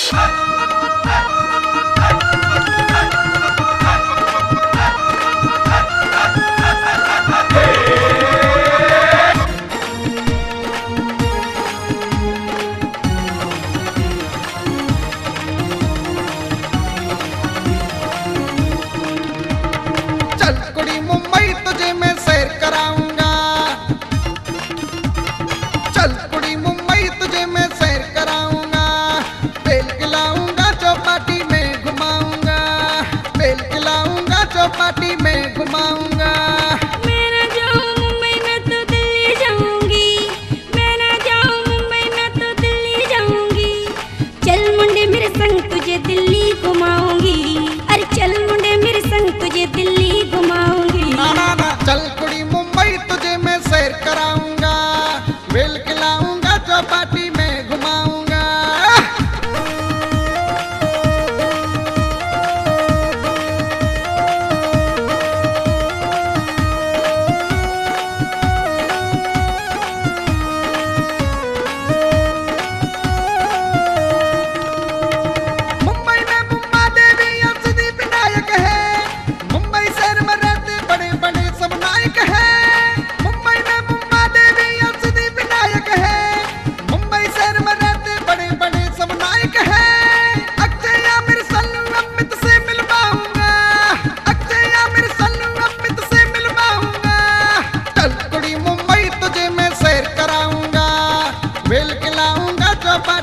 चल कुड़ी मुंबई तुझे मैं सैर कराऊंगा, चल कुड़ी मुंबई तुझे मैं सैर कराऊंगा, बेल खिलाऊंगा चौपाटी में घुमाऊंगा, बेल खिलाऊंगा चौपाटी में घुमाऊंगा। मैं ना जाऊं मुंबई में तो दिल्ली जाऊंगी, मैं ना जाऊं मुंबई में तो दिल्ली जाऊंगी। चल मुंडे मेरे संग तुझे दिल्ली घुमाऊंगी, अरे चल मुंडे मेरे संग तुझे दिल्ली घुमाऊंगी। ना ना ना चल कुड़ी मुंबई तुझे मैं सैर कराऊंगा, बेल खिलाऊंगा चौपाटी में घुमाऊंगा। मुंबई में मुंबा देवी और सिद्धि विनायक है, मुंबई शहर में रहते बड़े बड़े सब नायक है। मुंबई में मुंबा देवी और सिद्धि विनायक है, मुंबई शहर में रहते बड़े बड़े सब नायक है। अक्षय आमिर सल्लू अमित से मिलवाऊंगा, अक्षय आमिर सल्लू अमित से मिलवाऊंगा। चल कुड़ी मुंबई तुझे मैं सैर कराऊंगा, बेल खिलाऊंगा चौपाटी